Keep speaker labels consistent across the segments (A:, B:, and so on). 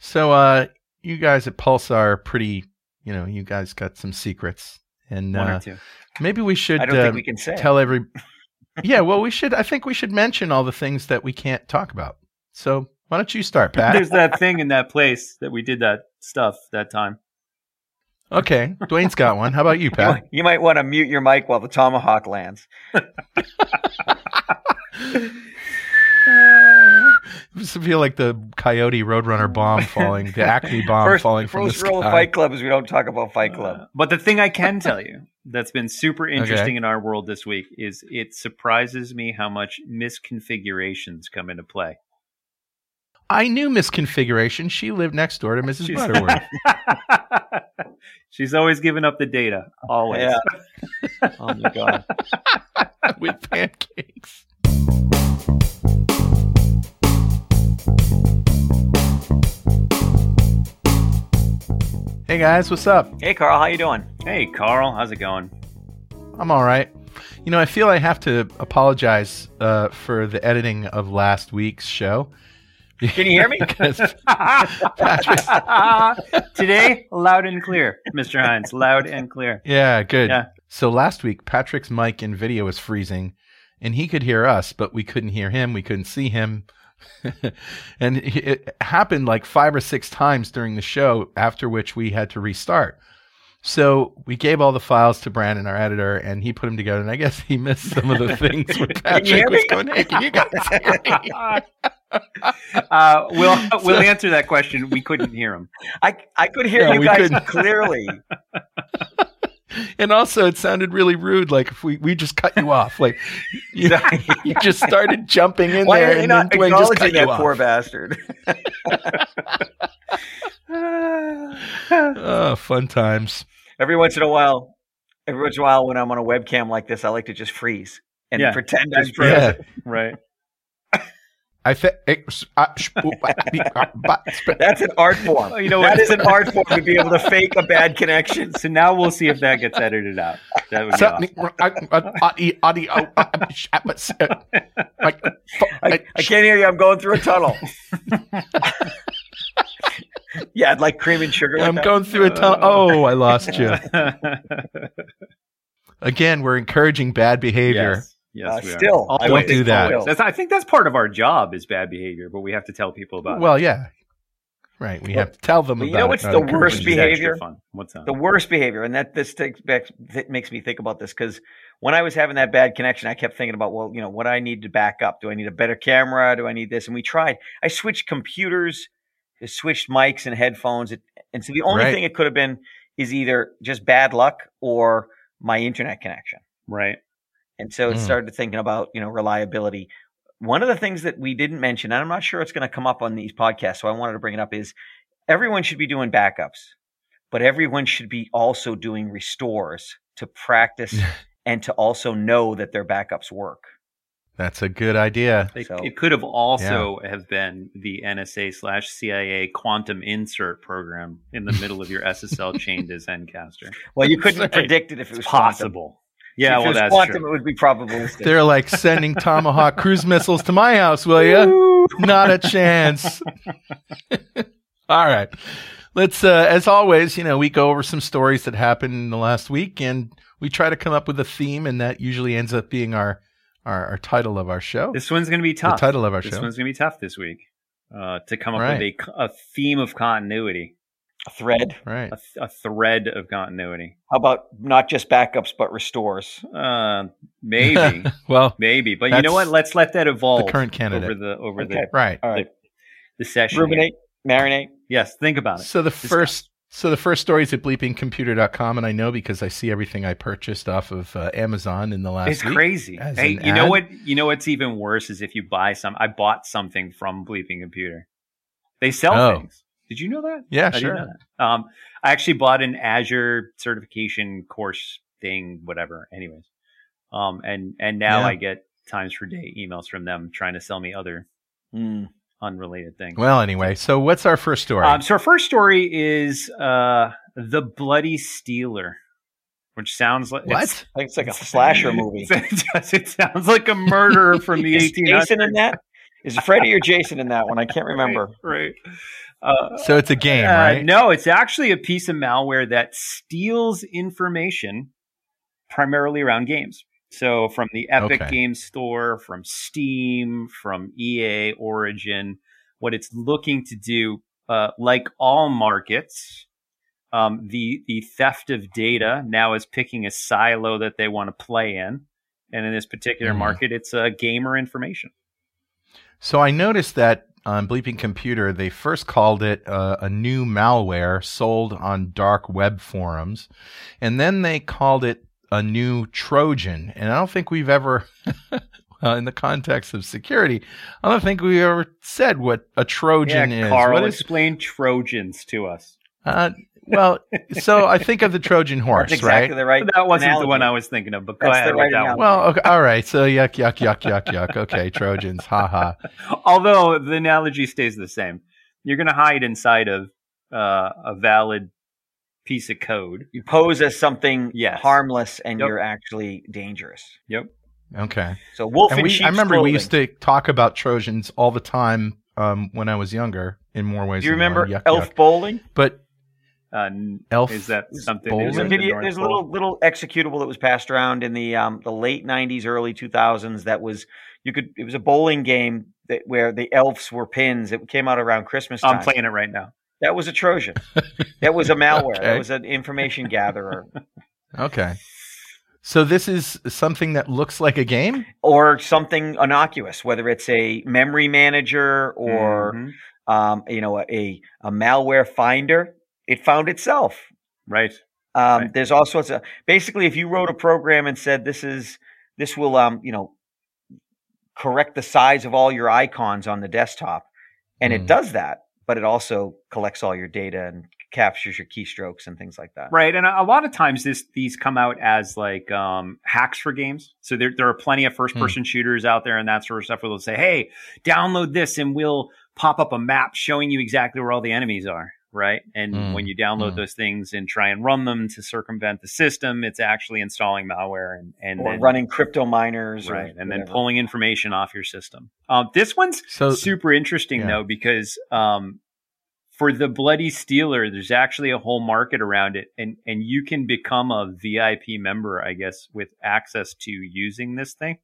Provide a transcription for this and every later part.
A: So, you guys at Pulsar are pretty, you guys got some secrets. And
B: one or two.
A: Maybe we should
C: I don't think we can say.
A: tell every. Yeah, well, I think we should mention all the things that we can't talk about. So why don't you start, Pat?
B: There's that thing in that place that we did that stuff that time.
A: Okay, Dwayne's got one. How about you, Pat?
C: You might want to mute your mic while the tomahawk lands.
A: I feel like the Coyote Roadrunner bomb falling, the Acme bomb falling from the sky.
C: First rule of Fight Club is we don't talk about Fight Club.
B: But the thing I can tell you that's been super interesting in our world this week is it surprises me how much misconfigurations come into play.
A: I knew misconfiguration. She lived next door to Mrs. Butterworth.
B: She's always giving up the data. Always.
C: Yeah. Oh, my God.
A: With pancakes. Hey guys, what's up?
C: Hey Carl, how you doing?
B: Hey Carl, how's it going?
A: I'm all right. I feel I have to apologize for the editing of last week's show.
C: Can you hear me?
B: Today, loud and clear, Mr. Hines. Loud and clear.
A: Yeah, good.
B: Yeah.
A: So last week, Patrick's mic and video was freezing, and he could hear us, but we couldn't hear him. We couldn't see him. And it happened like 5 or 6 times during the show, after which we had to restart. So we gave all the files to Brandon, our editor, and he put them together. And I guess he missed some of the things where Patrick was going, "Hey, can you guys hear me?"
B: We'll answer that question. We couldn't hear him.
C: I could hear you guys clearly.
A: And also, it sounded really rude. Like if we just cut you off, like you just started jumping in
C: Why
A: there,
C: are you
A: and
C: not
A: then Dwayne just cut
C: acknowledging
A: you
C: that
A: off.
C: poor bastard?
A: Oh, fun times.
C: Every once in a while, when I'm on a webcam like this, I like to just freeze and pretend I'm frozen.
A: Yeah.
B: Right.
C: That's an art form. That is an art form to be able to fake a bad connection.
B: So now we'll see if that gets edited out. That would be awesome.
C: I can't hear you. I'm going through a tunnel. Yeah, I'd like cream and sugar.
A: I'm going through a tunnel. Oh, I lost you. Again, we're encouraging bad behavior.
B: Yes, we
C: still,
B: are.
A: Don't do that.
B: I think that's part of our job is bad behavior, but we have to tell people about it.
A: Well, yeah. Right. We have to tell them about it.
C: You know what's the worst behavior?
B: What's that?
C: The worst behavior, and this makes me think about this, because when I was having that bad connection, I kept thinking about, what I need to back up. Do I need a better camera? Do I need this? And we tried. I switched computers, I switched mics and headphones. And so the only thing it could have been is either just bad luck or my internet connection.
B: Right.
C: And so it started thinking about, reliability. One of the things that we didn't mention, and I'm not sure it's going to come up on these podcasts, so I wanted to bring it up, is everyone should be doing backups, but everyone should be also doing restores to practice and to also know that their backups work.
A: That's a good idea.
B: It could have also have been the NSA/CIA quantum insert program in the middle of your SSL chain to Zencastr.
C: Well, you couldn't predict it if it was
B: possible.
C: Quantum.
B: Yeah,
C: if it was quantum, it would be probabilistic.
A: They're like sending Tomahawk cruise missiles to my house, will you? Not a chance. All right. Let's, as always, we go over some stories that happened in the last week, and we try to come up with a theme, and that usually ends up being our title of our show.
B: This one's going to be tough.
A: The title of our show.
B: This one's going to be tough this week to come up with a theme of continuity.
C: A thread.
A: Right.
B: A thread of continuity.
C: How about not just backups, but restores?
B: Maybe.
A: Well,
B: maybe. But you know what? Let's let that evolve.
A: The current candidate.
B: Over
C: the
A: right.
C: All right.
B: The session.
C: Ruminate, marinate.
B: Yes, think about it.
A: So the first story is at bleepingcomputer.com, and I know because I see everything I purchased off of Amazon in the last week.
B: It's crazy. Hey, you know what? You know what's even worse is if you buy some. I bought something from Bleeping Computer. They sell things. Did you know that?
A: Yeah,
B: I
A: sure.
B: didn't know that. I actually bought an Azure certification course thing, whatever. Anyways, and now I get times per day emails from them trying to sell me other unrelated things.
A: Well, anyway, so what's our first story?
B: So our first story is The Bloody Stealer, which sounds like
C: it's like a slasher movie.
B: It sounds like a murderer from the 1800s.
C: Jason in that? Is Freddy or Jason in that one? I can't remember.
B: Right.
A: So it's a game, right?
B: No, it's actually a piece of malware that steals information primarily around games. So from the Epic Games Store, from Steam, from EA, Origin, what it's looking to do, like all markets, the theft of data now is picking a silo that they want to play in. And in this particular market, it's gamer information.
A: So I noticed that on Bleeping Computer, they first called it a new malware sold on dark web forums. And then they called it a new Trojan. And I don't think we've ever, in the context of security, I don't think we ever said what a Trojan is.
B: Carl, explain Trojans to us.
A: Well, so I think of the Trojan horse,
C: That's exactly
A: right?
C: the right.
B: That wasn't
C: analogy.
B: the one I was thinking of, but go
C: That's
B: ahead
C: the
B: with
C: right
B: that one.
C: analogy.
A: Well, okay, all right. So yuck. Okay, Trojans, haha.
B: Although the analogy stays the same. You're going to hide inside of a valid piece of code.
C: You pose as something
B: Yes.
C: harmless, and you're actually dangerous.
B: Yep.
A: Okay.
C: So wolf
A: And
C: in sheep's
A: I remember
C: clothing.
A: we used to talk about Trojans all the time when I was younger, in more ways
C: Do you
A: than
C: remember
A: one. Yuck,
C: Elf
A: yuck.
C: Bowling?
A: But Elf
B: Is that something?
A: Bowling?
C: There's a
B: in
C: video.
B: the
C: There's a
B: North Pole?
C: little executable that was passed around in the late '90s, early 2000s. That was It was a bowling game where the elves were pins. It came out around Christmas time.
B: I'm playing it right now.
C: That was a Trojan. That was a malware.
A: Okay.
C: That was an information gatherer.
A: okay. So this is something that looks like a game?
C: Or something innocuous, whether it's a memory manager or
B: Mhm.
C: a malware finder. It found itself.
B: Right. Right.
C: There's all sorts of, basically, if you wrote a program and said this will correct the size of all your icons on the desktop, and it does that, but it also collects all your data and captures your keystrokes and things like that.
B: Right. And a lot of times these come out as like hacks for games. So there are plenty of first person shooters out there and that sort of stuff where they'll say, hey, download this and we'll pop up a map showing you exactly where all the enemies are. Right. And when you download those things and try and run them to circumvent the system, it's actually installing malware and
C: Or
B: then
C: running crypto miners.
B: right.
C: Or
B: And then
C: whatever.
B: pulling information off your system. This one's super interesting though, because for the Bloody Stealer, there's actually a whole market around it, and you can become a VIP member, I guess, with access to using this thing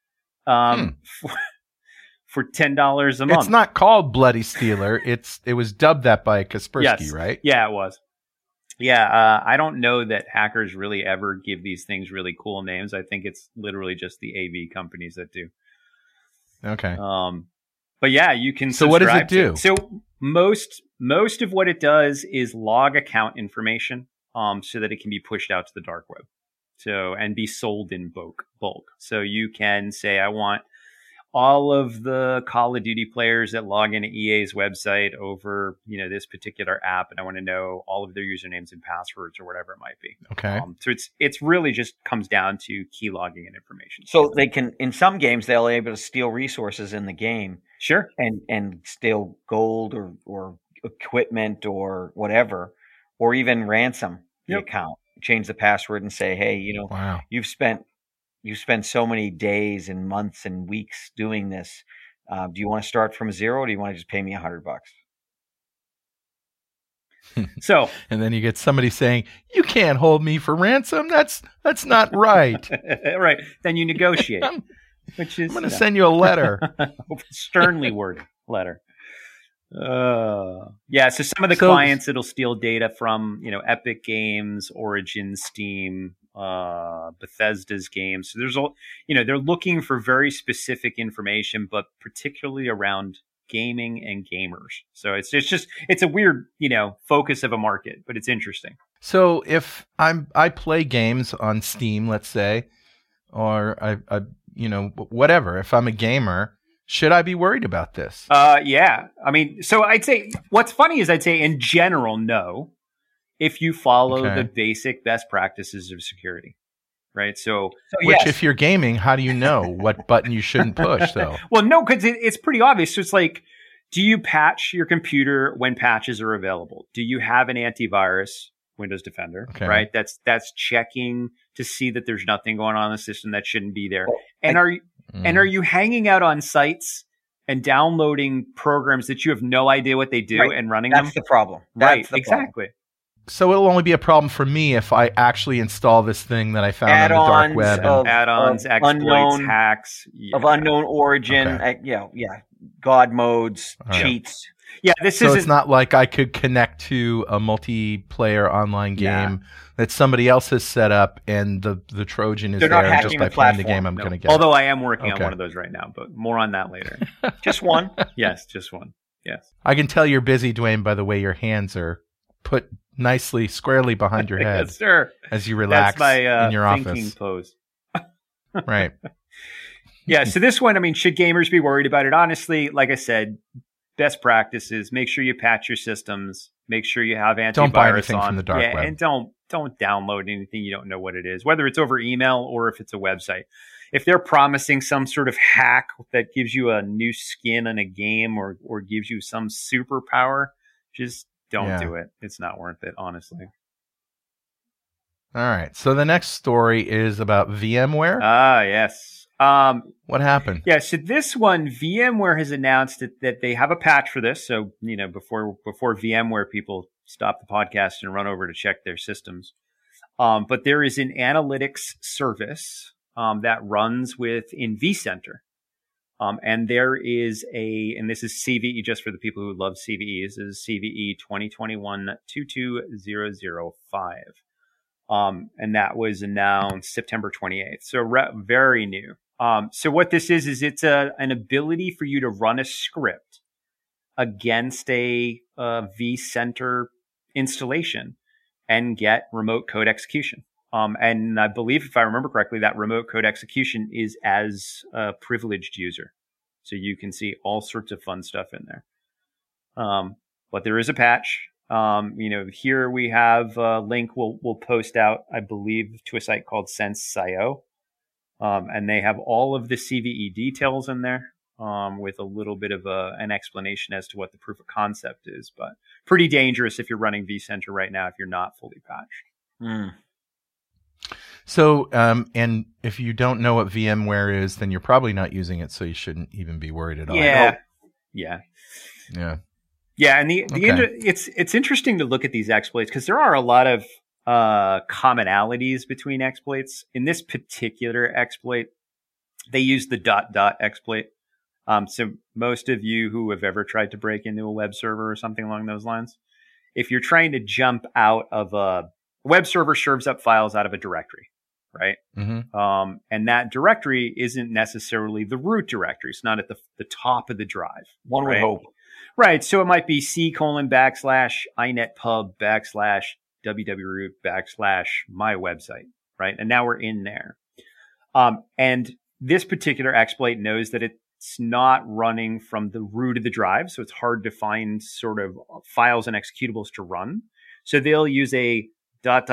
B: for $10 a month.
A: It's not called Bloody Stealer. It was dubbed that by Kaspersky,
B: Yes.
A: right?
B: Yeah, it was. Yeah, I don't know that hackers really ever give these things really cool names. I think it's literally just the AV companies that do.
A: Okay.
B: But yeah, you can.
A: So what does
B: subscribe
A: it do?
B: to So most of what it does is log account information, so that it can be pushed out to the dark web, and be sold in bulk. So you can say, I want all of the Call of Duty players that log into EA's website over, this particular app, and I want to know all of their usernames and passwords or whatever it might be.
A: Okay.
B: So it's really just comes down to key logging and information.
C: So they can, in some games, they'll be able to steal resources in the game.
B: Sure.
C: And steal gold or equipment or whatever, or even ransom the account, change the password and say, hey,
A: Wow.
C: you've spent so many days and months and weeks doing this. Do you want to start from zero, or do you want to just pay me $100?
B: So,
A: and then you get somebody saying, you can't hold me for ransom. That's not right.
B: right. Then you negotiate, which is,
A: I'm going to send you a letter.
B: sternly worded letter. Yeah. So some of the clients, it'll steal data from, Epic Games, Origin, Steam, Bethesda's games. So there's they're looking for very specific information, but particularly around gaming and gamers. So it's a weird, focus of a market, but it's interesting.
A: So if I play games on Steam, let's say, or I whatever, if I'm a gamer, should I be worried about this?
B: Yeah. I mean, so I'd say what's funny is I'd say in general, no, if you follow the basic best practices of security, right?
A: Which if you're gaming, how do you know what button you shouldn't push though?
B: Well, no, because it's pretty obvious. So it's like, do you patch your computer when patches are available? Do you have an antivirus, Windows Defender, right? That's checking to see that there's nothing going on in the system that shouldn't be there. And are you hanging out on sites and downloading programs that you have no idea what they do and running them.
C: That's the problem.
B: Exactly.
A: So it'll only be a problem for me if I actually install this thing that I found on the dark web.
B: Add-ons, exploits, hacks.
C: Of unknown origin. God modes, cheats.
B: Yeah,
A: so it's not like I could connect to a multiplayer online game that somebody else has set up and the Trojan is there just by playing the game I'm going to get.
B: Although I am working on one of those right now, but more on that later.
C: Just one?
B: Yes, just one. Yes.
A: I can tell you're busy, Dwayne, by the way your hands are put nicely, squarely behind your head.
B: Yes, sir.
A: As you relax in your
B: thinking
A: office.
B: Pose.
A: Right.
B: Yeah, so this one, I mean, should gamers be worried about it? Honestly, like I said, best practices, make sure you patch your systems, make sure you have antivirus
A: don't buy anything
B: on.
A: From the dark web.
B: And don't download anything you don't know what it is, whether it's over email or if it's a website. If they're promising some sort of hack that gives you a new skin in a game or gives you some superpower, just don't do it. It's not worth it, honestly.
A: All right. So the next story is about VMware.
B: Yes.
A: What happened?
B: Yeah, so this one, VMware has announced that they have a patch for this. So, before VMware people stop the podcast and run over to check their systems. But there is an analytics service that runs within vCenter. And there is and this is CVE, just for the people who love CVE, this is CVE 2021-22005. And that was announced September 28th. So very new. So what this is it's an ability for you to run a script against a vCenter installation and get remote code execution. And I believe, if I remember correctly, that remote code execution is as a privileged user. So you can see all sorts of fun stuff in there. But there is a patch. Here we have a link we'll post out, I believe, to a site called Sense.io. And they have all of the CVE details in there with a little bit of an explanation as to what the proof of concept is. But pretty dangerous if you're running vCenter right now if you're not fully patched.
A: So, and if you don't know what VMware is, then you're probably not using it, so you shouldn't even be worried at all.
B: Yeah. And it's interesting to look at these exploits because there are a lot of commonalities between exploits. In this particular exploit, they use the ... exploit. So most of you who have ever tried to break into a web server or something along those lines, if you're trying to jump out of a web server, serves up files out of a directory, right?
A: Mm-hmm.
B: And that directory isn't necessarily the root directory. It's not at the top of the drive.
C: One would hope.
B: Right. So it might be c://inetpub/ www root / my website, right? And now we're in there. And this particular exploit knows that it's not running from the root of the drive, so it's hard to find sort of files and executables to run. So they'll use a ... in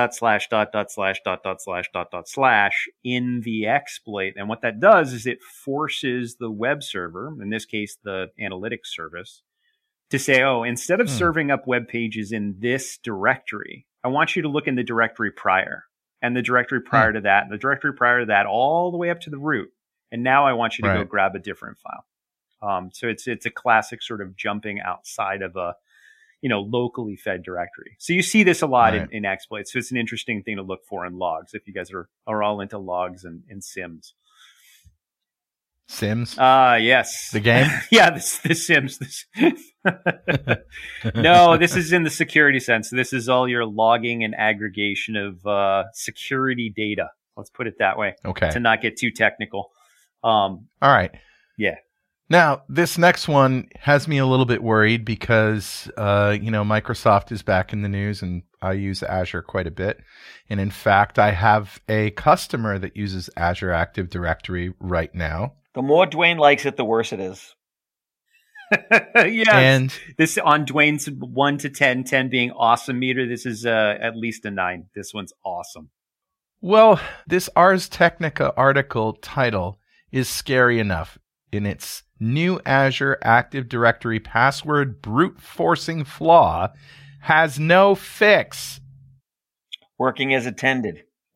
B: the exploit. And what that does is it forces the web server, in this case, the analytics service, to say, instead of serving up web pages in this directory, I want you to look in the directory prior and the directory prior to that, and the directory prior to that, all the way up to the root. And now I want you to go grab a different file. So it's a classic sort of jumping outside of a, locally fed directory. So you see this a lot in exploits. So it's an interesting thing to look for in logs if you guys are all into logs and Sims.
A: Sims?
B: Yes.
A: The game?
B: Yeah, the Sims. No, this is in the security sense. This is all your logging and aggregation of security data. Let's put it that way.
A: Okay.
B: To not get too technical.
A: All right.
B: Yeah.
A: Now, this next one has me a little bit worried because, Microsoft is back in the news and I use Azure quite a bit. And in fact, I have a customer that uses Azure Active Directory right now.
C: The more Dwayne likes it, the worse it is.
B: Yeah.
A: And
B: this on Dwayne's 1 to 10, 10 being awesome meter, this is at least a 9. This one's awesome.
A: Well, this Ars Technica article title is scary enough. In its new Azure Active Directory password brute forcing flaw has no fix.
C: Working as intended.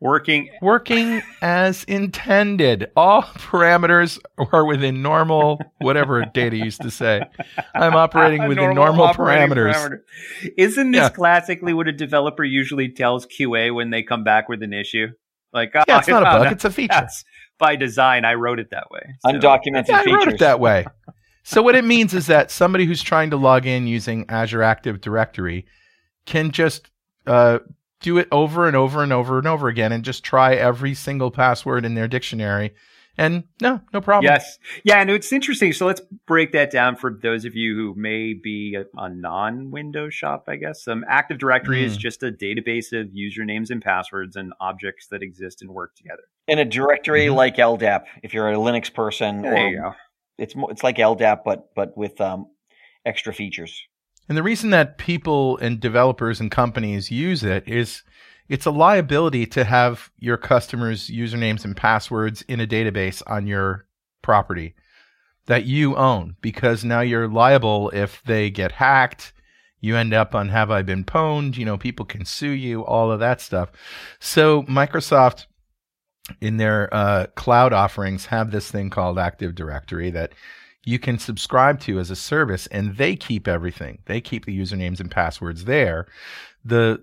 B: Working
A: as intended. All parameters are within normal, whatever Data used to say. I'm operating within normal parameters.
B: Isn't this classically what a developer usually tells QA when they come back with an issue? Like,
A: yeah, it's not a bug, it's a feature.
B: That's by design, I wrote it that way.
C: So. Undocumented features.
A: I wrote it that way. So what it means is that somebody who's trying to log in using Azure Active Directory can just do it over and over and over and over again and just try every single password in their dictionary. And no problem.
B: Yes. Yeah, and it's interesting. So let's break that down for those of you who may be a non-Windows shop, I guess. Active Directory is just a database of usernames and passwords and objects that exist and work together.
C: In a directory like LDAP, if you're a Linux person,
B: there you go.
C: It's like LDAP, but with extra features.
A: And the reason that people and developers and companies use it is it's a liability to have your customers' usernames and passwords in a database on your property that you own, because now you're liable if they get hacked. You end up on Have I Been Pwned? People can sue you, all of that stuff. So Microsoft, in their cloud offerings, have this thing called Active Directory that you can subscribe to as a service, and they keep everything. They keep the usernames and passwords there. The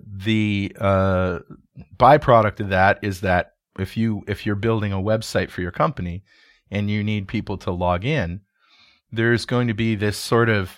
A: byproduct of that is that if you're building a website for your company and you need people to log in, there's going to be this sort of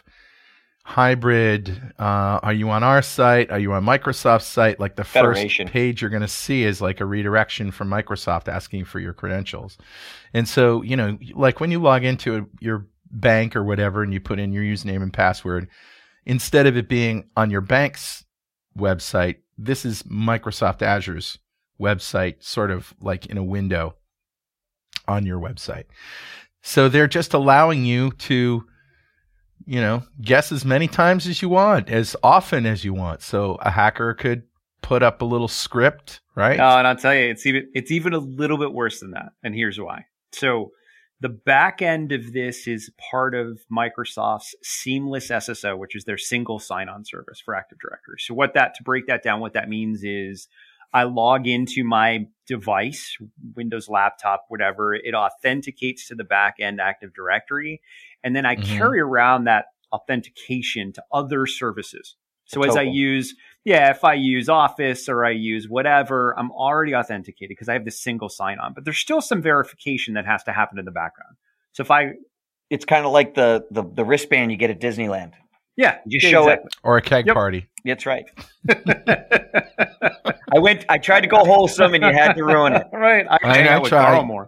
A: hybrid. Are you on our site? Are you on Microsoft's site? Like the
C: Federation.
A: First page you're going to see is like a redirection from Microsoft asking for your credentials. And so, like when you log into your bank or whatever and you put in your username and password, instead of it being on your bank's website, this is Microsoft Azure's website, sort of like in a window on your website. So they're just allowing you to guess as many times as you want, as often as you want. So a hacker could put up a little script, right?
B: Oh, and I'll tell you, it's even a little bit worse than that. And here's why. So the back end of this is part of Microsoft's Seamless SSO, which is their single sign-on service for Active Directory. So to break that down, what that means is I log into my device, Windows laptop, whatever. It authenticates to the back end Active Directory. And then I carry around that authentication to other services. So as if I use Office or I use whatever, I'm already authenticated because I have this single sign-on. But there's still some verification that has to happen in the background. So
C: it's kind of like the wristband you get at Disneyland.
B: Yeah,
C: you show it,
A: or a keg party.
C: That's right. I tried to go wholesome, and you had to ruin it.
B: Right, I tried more.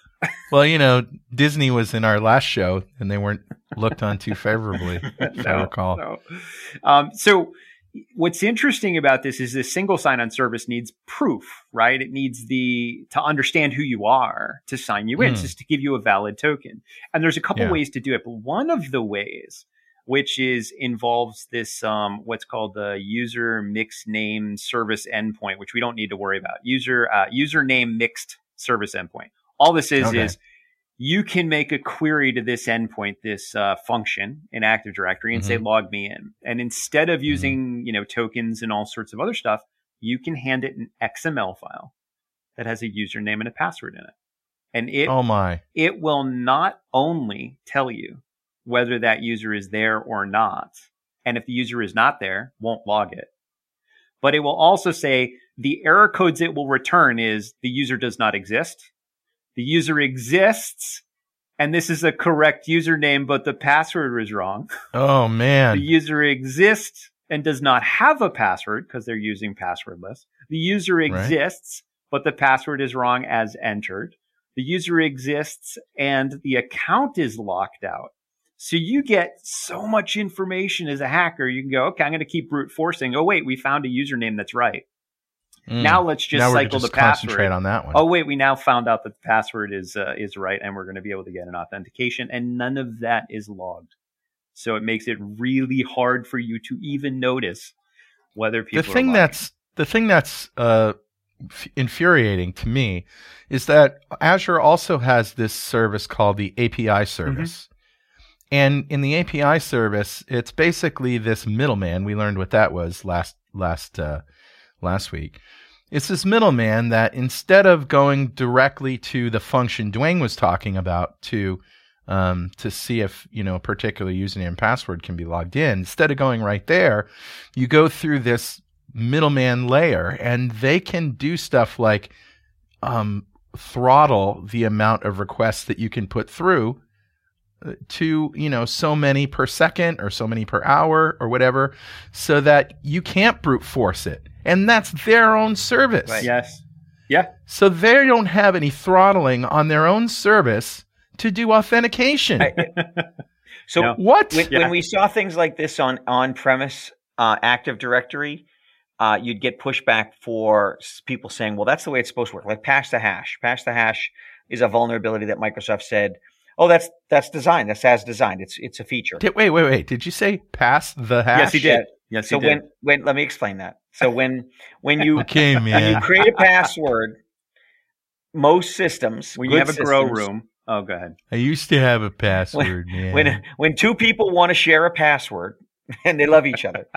A: Well, Disney was in our last show, and they weren't looked on too favorably, if I recall.
B: No. So what's interesting about this is this single sign-on service needs proof, right? It needs to understand who you are to sign you in, just to give you a valid token. And there's a couple ways to do it, but one of the ways, which involves this what's called the user mixed name service endpoint, which we don't need to worry about. Username mixed service endpoint. All this is you can make a query to this endpoint, this function in Active Directory, and say, log me in. And instead of using tokens and all sorts of other stuff, you can hand it an XML file that has a username and a password in it. And it will not only tell you whether that user is there or not, and if the user is not there, won't log it. But it will also say the error codes it will return is the user does not exist. The user exists, and this is a correct username, but the password was wrong.
A: Oh, man.
B: The user exists and does not have a password because they're using passwordless. The user exists, but the password is wrong as entered. The user exists, and the account is locked out. So you get so much information as a hacker. You can go, okay, I'm going to keep brute forcing. Oh, wait, we found a username that's right. Now let's just cycle the password.
A: Concentrate on that one.
B: Oh, wait, we now found out that the password is right, and we're going to be able to get an authentication, and none of that is logged. So it makes it really hard for you to even notice whether people are logging.
A: The thing that's infuriating to me is that Azure also has this service called the API service. And in the API service, it's basically this middleman. We learned what that was last week. It's this middleman that instead of going directly to the function Dwayne was talking about to see if, a particular username and password can be logged in, instead of going right there, you go through this middleman layer, and they can do stuff like throttle the amount of requests that you can put through to, so many per second or so many per hour or whatever, so that you can't brute force it. And that's their own service.
B: Right. Yes. Yeah.
A: So they don't have any throttling on their own service to do authentication.
C: So
B: No.
A: What?
C: when we saw things like this on-premise Active Directory, you'd get pushback for people saying, well, that's the way it's supposed to work. Like Pass the Hash. Pass the Hash is a vulnerability that Microsoft said, oh, that's designed. That's as designed. It's a feature.
A: Wait. Did you say pass the hash?
B: Yes, he did. Yes,
C: So
B: he did.
C: when let me explain that. So when you
A: Okay,
C: when you
A: man.
C: create a password, most systems
B: When you
C: good
B: have a grow
C: systems,
B: room. Oh, go ahead.
A: I used to have a password, man.
C: when two people want to share a password and they love each other,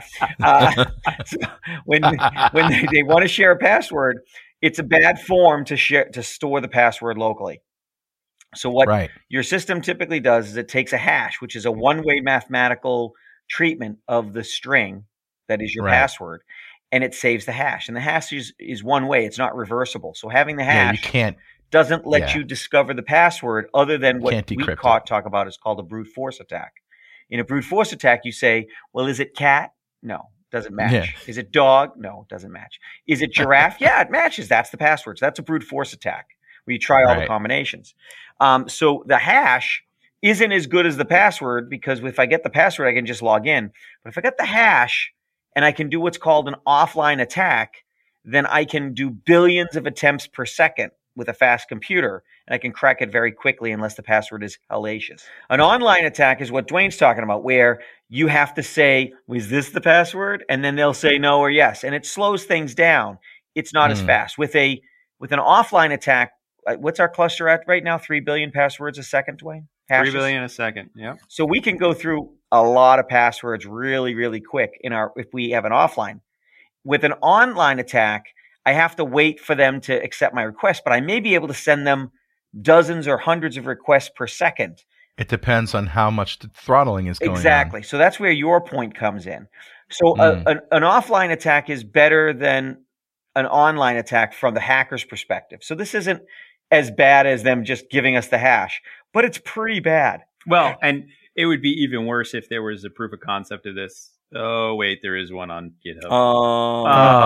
C: so when they want to share a password, it's a bad form to store the password locally. So what
A: Right.
C: your system typically does is it takes a hash, which is a one-way mathematical treatment of the string that is your
A: Right.
C: password, and it saves the hash. And the hash is one way; it's not reversible. So having the
A: Yeah, you
C: hash
A: can't.
C: doesn't let
A: Yeah.
C: you discover the password other than what
A: Can't
C: we
A: decrypt it.
C: talk about is called a brute force attack. In a brute force attack, you say, well, is it cat? No, doesn't match.
A: Yeah.
C: Is it dog? No, doesn't match. Is it giraffe? Yeah, it matches. That's the password. So that's a brute force attack where you try all the
A: Right.
C: combinations. So the hash isn't as good as the password because if I get the password, I can just log in. But if I get the hash and I can do what's called an offline attack, then I can do billions of attempts per second with a fast computer, and I can crack it very quickly unless the password is hellacious. An online attack is what Dwayne's talking about, where you have to say, is this the password? And then they'll say no or yes, and it slows things down. It's not as fast. With an offline attack, what's our cluster at right now? 3 billion passwords a second, Dwayne?
B: 3 billion a second. Yeah.
C: So we can go through a lot of passwords really, really quick if we have an offline. With an online attack, I have to wait for them to accept my request, but I may be able to send them dozens or hundreds of requests per second.
A: It depends on how much the throttling is going on.
C: Exactly. So that's where your point comes in. So an offline attack is better than an online attack from the hacker's perspective. So this isn't as bad as them just giving us the hash, but it's pretty bad.
B: Well, and it would be even worse if there was a proof of concept of this. Oh, wait, there is one on GitHub.
A: Oh.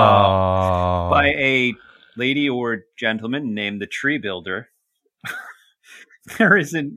B: By a lady or gentleman named the Tree Builder. There is an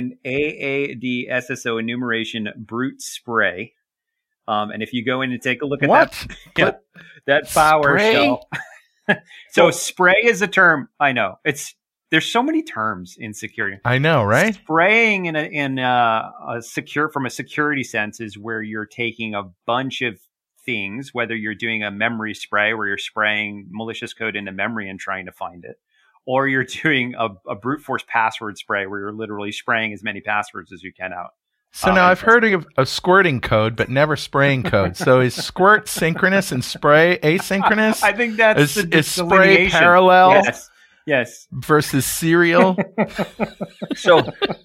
B: AADSSO enumeration brute spray. And if you go in and take a look at that PowerShell. So spray is a term. I know. There's so many terms in security.
A: I know, right?
B: Spraying in a security sense is where you're taking a bunch of things, whether you're doing a memory spray where you're spraying malicious code into memory and trying to find it, or you're doing a brute force password spray where you're literally spraying as many passwords as you can out.
A: So now I've heard of squirting code, but never spraying code. So is squirt synchronous and spray asynchronous?
B: I think that's
A: is spray parallel.
B: Yes.
A: Versus serial.
C: So,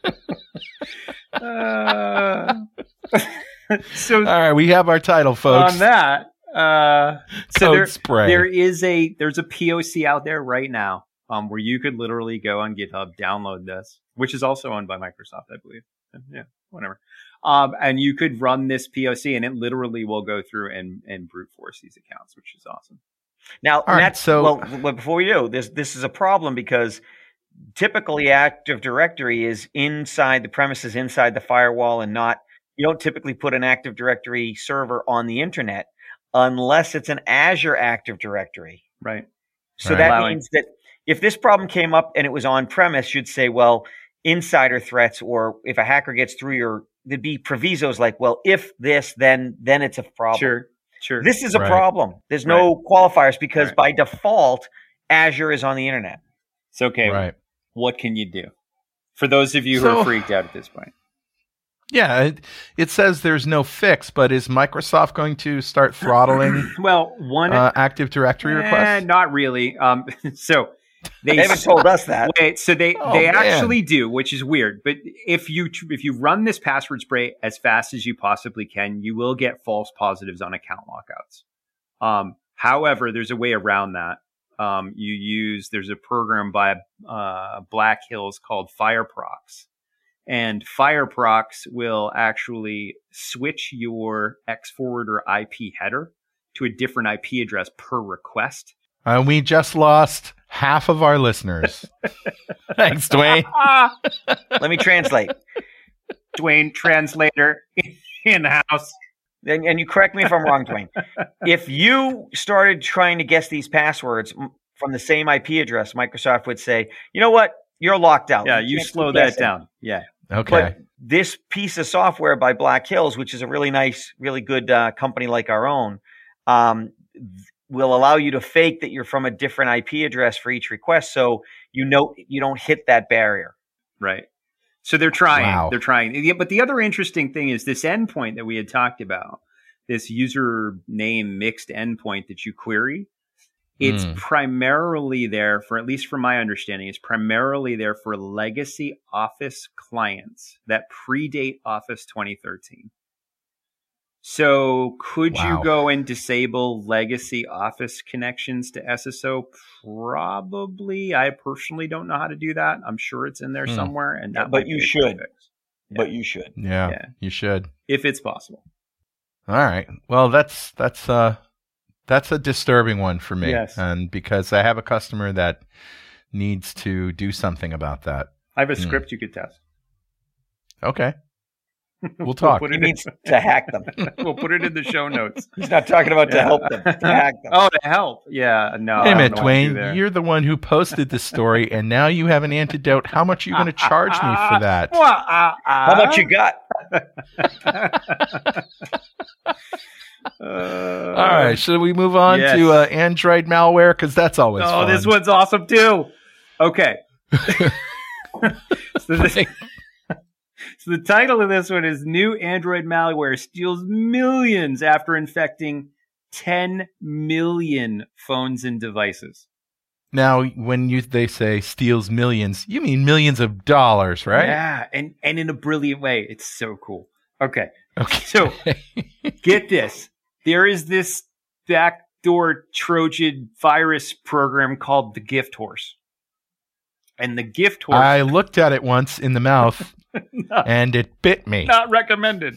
B: so
A: all right, we have our title, folks.
B: On that,
A: Code spray.
B: There's a POC out there right now, where you could literally go on GitHub, download this, which is also owned by Microsoft, I believe. Yeah, whatever. And you could run this POC, and it literally will go through and brute force these accounts, which is awesome.
C: Now,
A: right,
C: before you do, this is a problem because typically Active Directory is inside the premises, inside the firewall, and you don't typically put an Active Directory server on the internet unless it's an Azure Active Directory.
B: Right.
C: So that means that if this problem came up and it was on premise, you'd say, well, insider threats, or if a hacker gets through there'd be provisos like, well, if this, then it's a problem.
B: Sure.
C: This is a problem. There's no qualifiers because by default, Azure is on the internet.
B: It's okay. Right. What can you do? For those of you who are freaked out at this point.
A: Yeah, it says there's no fix, but is Microsoft going to start throttling Active Directory requests?
B: Not really. So
C: they haven't told us that.
B: Wait, so they actually do, which is weird. But if you run this password spray as fast as you possibly can, you will get false positives on account lockouts. However, there's a way around that. There's a program by Black Hills called FireProx. And FireProx will actually switch your Xforwarder IP header to a different IP address per request.
A: We just lost half of our listeners. Thanks, Dwayne.
C: Let me translate.
B: Dwayne, translator in house.
C: And you correct me if I'm wrong, Dwayne. If you started trying to guess these passwords from the same IP address, Microsoft would say, you know what? You're locked out.
B: Yeah, you slow that down. Yeah.
A: Okay.
C: But this piece of software by Black Hills, which is a really nice, really good company like our own, will allow you to fake that you're from a different IP address for each request, so you don't hit that barrier.
B: Right. So they're trying.
A: Wow.
B: They're trying. But the other interesting thing is this endpoint that we had talked about, this username mixed endpoint that you query. It's primarily there for, at least from my understanding, it's primarily there for legacy Office clients that predate Office 2013. So could you go and disable legacy Office connections to SSO? Probably. I personally don't know how to do that. I'm sure it's in there somewhere. And
C: but you should. But you should.
A: Yeah, you should.
B: If it's possible.
A: All right. Well, that's a disturbing one for me.
B: Yes.
A: And because I have a customer that needs to do something about that.
B: I have a script you could test.
A: Okay. We'll talk.
C: He needs to hack them.
B: We'll put it in the show notes.
C: He's not talking about to help them, to hack them.
B: Oh, to help. Yeah, no.
A: Wait a minute, Dwayne. You're the one who posted this story, and now you have an antidote. How much are you going to charge me for that?
C: How much you got?
A: All right. Should we move on to Android malware? Because that's always fun.
B: This one's awesome, too. Okay. So the title of this one is New Android Malware Steals Millions After Infecting 10 million phones and devices.
A: Now, when they say steals millions, you mean millions of dollars, right?
B: Yeah, and in a brilliant way. It's so cool. Okay. So get this. There is this backdoor Trojan virus program called the Gift Horse. And the Gift Horse...
A: I looked at it once in the mouth. And it bit me.
B: Not recommended.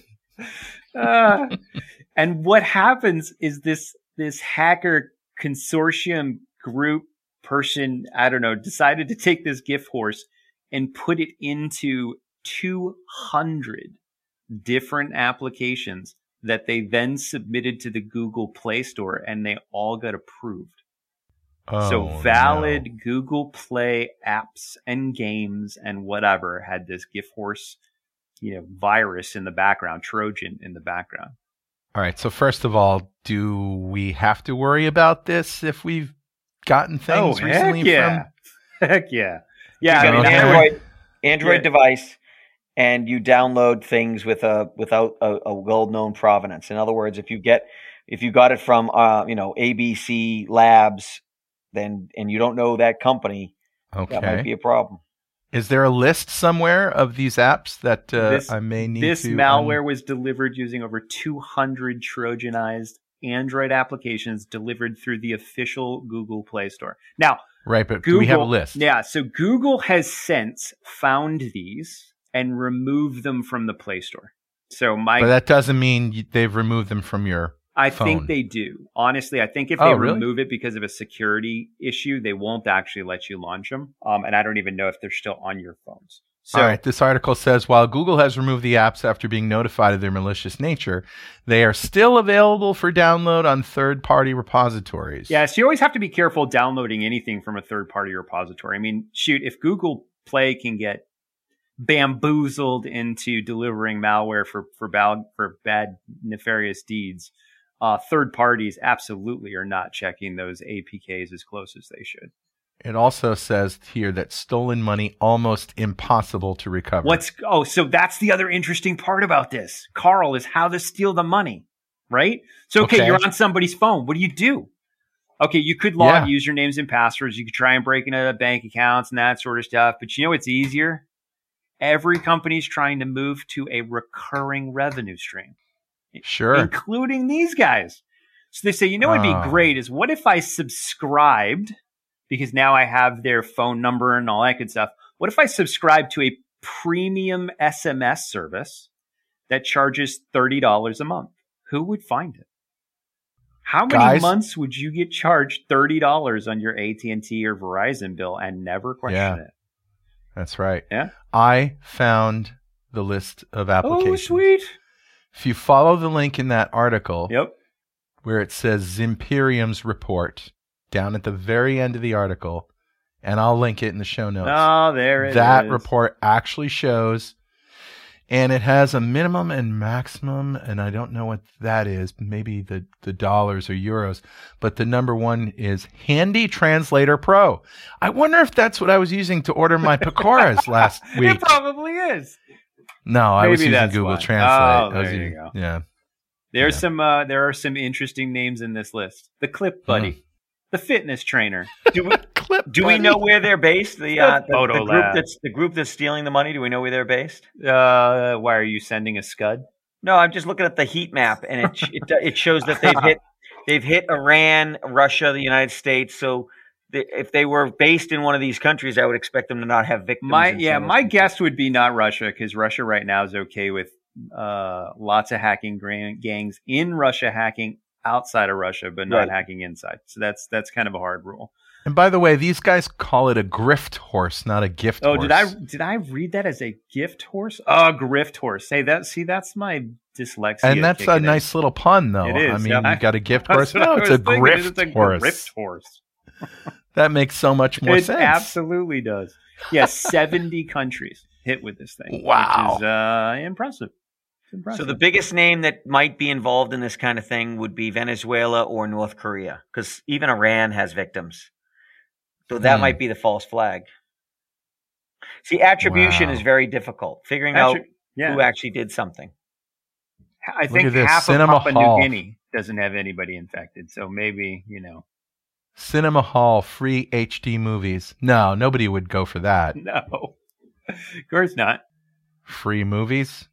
B: And what happens is this hacker consortium group person, I don't know, decided to take this Gift Horse and put it into 200 different applications that they then submitted to the Google Play Store, and they all got approved. So valid Google Play apps and games and whatever had this Gift Horse, virus in the background, Trojan in the background.
A: All right. So first of all, do we have to worry about this if we've gotten things recently?
B: Heck yeah.
C: Yeah. You got an Android device, and you download things without a well-known provenance. In other words, if you got it from ABC Labs, and you don't know that company, that might be a problem.
A: Is there a list somewhere of these apps that I may need to...
B: This malware was delivered using over 200 Trojanized Android applications delivered through the official Google Play Store. Now,
A: right, but do we have a list?
B: Yeah, so Google has since found these and removed them from the Play Store. But
A: that doesn't mean they've removed them from your...
B: I think they do. Honestly, I think if they remove it because of a security issue, they won't actually let you launch them. And I don't even know if they're still on your phones. So,
A: all right. This article says, while Google has removed the apps after being notified of their malicious nature, they are still available for download on third-party repositories.
B: Yeah, so you always have to be careful downloading anything from a third-party repository. I mean, shoot, if Google Play can get bamboozled into delivering malware for bad, nefarious deeds, third parties absolutely are not checking those APKs as close as they should.
A: It also says here that stolen money almost impossible to recover.
B: So that's the other interesting part about this, Carl, is how to steal the money, right? So, okay. You're on somebody's phone. What do you do? Okay, you could log usernames and passwords. You could try and break into bank accounts and that sort of stuff. But you know what's easier? Every company's trying to move to a recurring revenue stream.
A: Sure.
B: Including these guys. So they say, you know what would be great is what if I subscribed, because now I have their phone number and all that good stuff. What if I subscribe to a premium SMS service that charges $30 a month? Who would find it? How many months would you get charged $30 on your AT&T or Verizon bill and never question it?
A: That's right.
B: Yeah.
A: I found the list of applications.
B: Oh, sweet.
A: If you follow the link in that article,
B: where
A: it says Zimperium's report, down at the very end of the article, and I'll link it in the show notes.
B: Oh, there it is.
A: That report actually shows, and it has a minimum and maximum, and I don't know what that is, maybe the dollars or euros, but the number one is Handy Translator Pro. I wonder if that's what I was using to order my Pakoras last week.
B: It probably is.
A: No, I was using Google Translate.
B: Oh, there you go.
A: Yeah.
B: There are some interesting names in this list. The Clip Buddy. The fitness trainer.
C: Do we know where they're based? The group that's stealing the money. Do we know where they're based?
B: Why are you sending a scud?
C: No, I'm just looking at the heat map, and it shows that they've hit Iran, Russia, the United States. So if they were based in one of these countries, I would expect them to not have victims.
B: My guess would be not Russia, because Russia right now is okay with lots of hacking gangs in Russia hacking outside of Russia, but not hacking inside. So that's kind of a hard rule.
A: And by the way, these guys call it a grift horse, not a gift horse.
B: Oh, did I read that as a gift horse? Oh, grift horse. Hey, that's my dyslexia.
A: And that's a nice little pun, though.
B: It is.
A: I mean, you got a gift horse. No, it's a grift horse.
B: Grift horse.
A: That makes so much more sense.
B: It absolutely does. Yeah, 70 countries hit with this thing.
A: Wow.
B: Which is impressive.
C: So the biggest name that might be involved in this kind of thing would be Venezuela or North Korea, because even Iran has victims. So that might be the false flag. See, attribution is very difficult. Figuring out who actually did something.
B: I think half of Papua New Guinea doesn't have anybody infected. So maybe,
A: Cinema Hall, free HD movies. No, nobody would go for that.
B: No, of course not.
A: Free movies?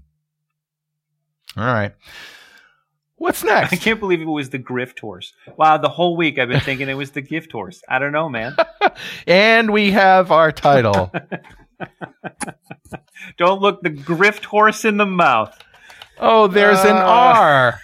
A: All right. What's next?
B: I can't believe it was the grift horse. Wow, the whole week I've been thinking it was the gift horse. I don't know, man.
A: And we have our title.
B: Don't look the grift horse in the mouth.
A: Oh, there's an R.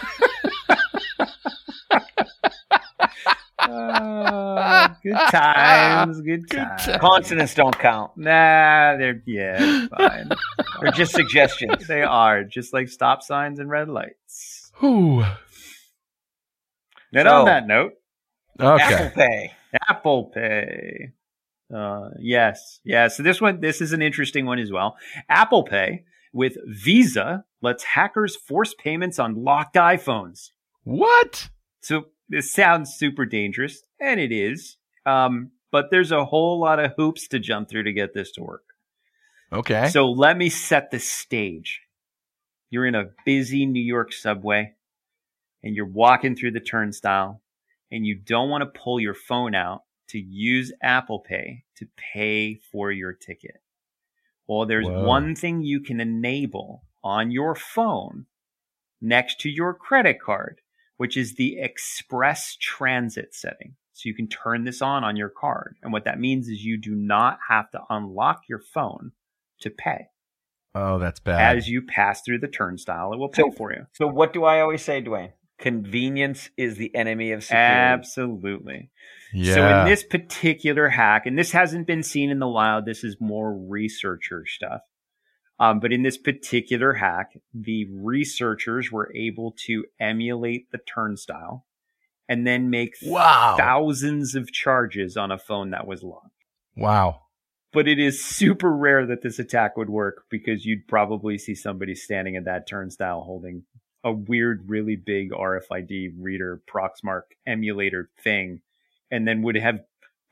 B: Good times. Good times.
C: Consonants don't count.
B: Nah, it's fine.
C: They're just suggestions.
B: They are, just like stop signs and red lights.
A: Ooh.
B: And on that note,
A: okay.
C: Apple Pay.
B: Yes. So this is an interesting one as well. Apple Pay with Visa lets hackers force payments on locked iPhones.
A: What?
B: So this sounds super dangerous, and it is. But there's a whole lot of hoops to jump through to get this to work.
A: Okay.
B: So let me set the stage. You're in a busy New York subway, and you're walking through the turnstile, and you don't want to pull your phone out to use Apple Pay to pay for your ticket. Well, there's one thing you can enable on your phone next to your credit card, which is the express transit setting. So you can turn this on your card. And what that means is you do not have to unlock your phone to pay.
A: Oh, that's bad.
B: As you pass through the turnstile, it will pay for you.
C: So what do I always say, Dwayne? Convenience is the enemy of security.
B: Absolutely.
A: Yeah.
B: So in this particular hack, and this hasn't been seen in the wild, this is more researcher stuff. But in this particular hack, the researchers were able to emulate the turnstile and then make thousands of charges on a phone that was locked.
A: Wow.
B: But it is super rare that this attack would work, because you'd probably see somebody standing at that turnstile holding a weird, really big RFID reader Proxmark emulator thing, and then would have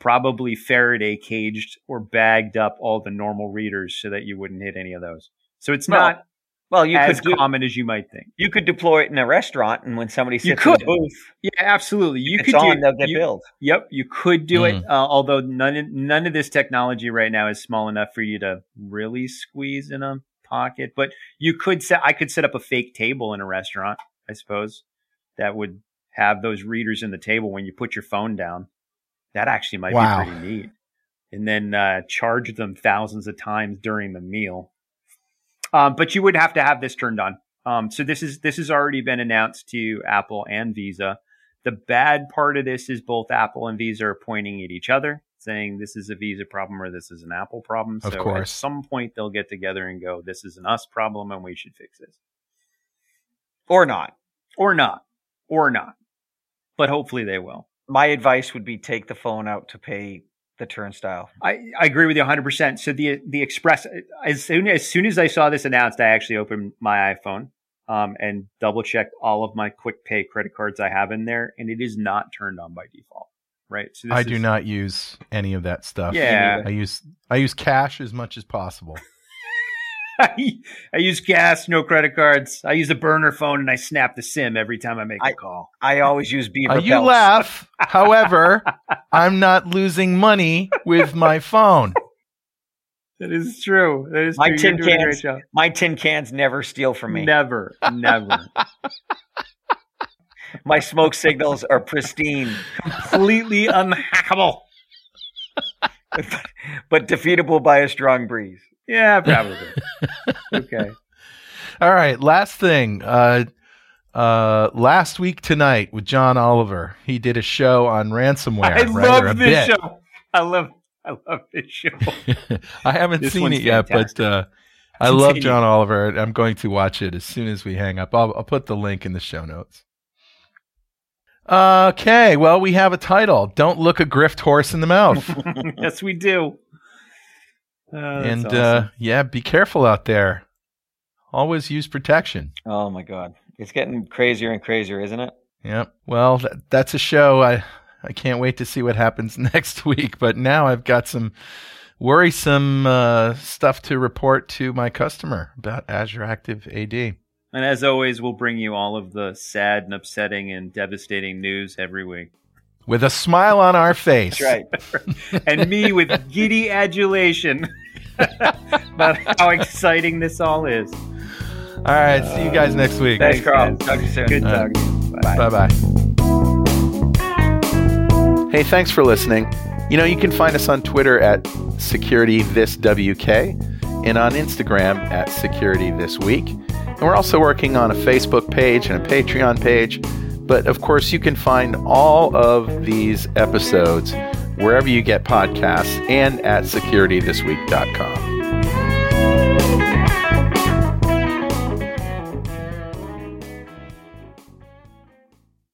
B: probably Faraday caged or bagged up all the normal readers so that you wouldn't hit any of those. So it's not as common as you might think.
C: You could deploy it in a restaurant, and when somebody sits in the booth,
B: yeah, absolutely,
C: they'll get billed.
B: Yep, you could do it. Although none of this technology right now is small enough for you to really squeeze in a pocket. But I could set up a fake table in a restaurant, I suppose, that would have those readers in the table when you put your phone down. That actually might be pretty neat. And then charge them thousands of times during the meal. But you would have to have this turned on. So this has already been announced to Apple and Visa. The bad part of this is both Apple and Visa are pointing at each other, saying this is a Visa problem or this is an Apple problem.
A: Of
B: so
A: course.
B: At some point they'll get together and go, this is an us problem and we should fix this.
C: Or not.
B: But hopefully they will.
C: My advice would be take the phone out to pay the turnstile.
B: I agree with you 100%. So the Express, as soon as I saw this announced, I actually opened my iPhone and double checked all of my quick pay credit cards I have in there, and it is not turned on by default. Right. So
A: I do not use any of that stuff.
B: Yeah.
A: I use cash as much as possible.
B: I use cash, no credit cards. I use a burner phone and I snap the SIM every time I make a call.
C: I always use Beaver
A: You laugh. However, I'm not losing money with my phone.
B: That is true. That is true.
C: My tin cans never steal from me.
B: Never.
C: My smoke signals are pristine.
B: Completely unhackable.
C: but defeatable by a strong breeze.
B: Yeah, probably. Okay.
A: All right. Last thing. Last week tonight with John Oliver, he did a show on ransomware.
B: I love this show. I love this show.
A: I haven't seen it yet, but I love John Oliver. I'm going to watch it as soon as we hang up. I'll put the link in the show notes. Okay. Well, we have a title. Don't look a grift horse in the mouth.
B: Yes, we do.
A: And
B: awesome.
A: Be careful out there. Always use protection.
C: Oh my God, it's getting crazier and crazier, isn't it?
A: Yep. Well, that's a show. I can't wait to see what happens next week. But now I've got some worrisome stuff to report to my customer about Azure Active AD.
B: And as always, we'll bring you all of the sad and upsetting and devastating news every week.
A: With a smile on our face.
C: That's right.
B: And me with giddy adulation about how exciting this all is.
A: All right. See you guys next week.
C: Thanks, Carl. Talk to you soon.
B: Good talking to you.
A: Bye-bye. Hey, thanks for listening. You can find us on Twitter at SecurityThisWK and on Instagram at SecurityThisWeek. And we're also working on a Facebook page and a Patreon page. But of course, you can find all of these episodes wherever you get podcasts and at SecurityThisWeek.com.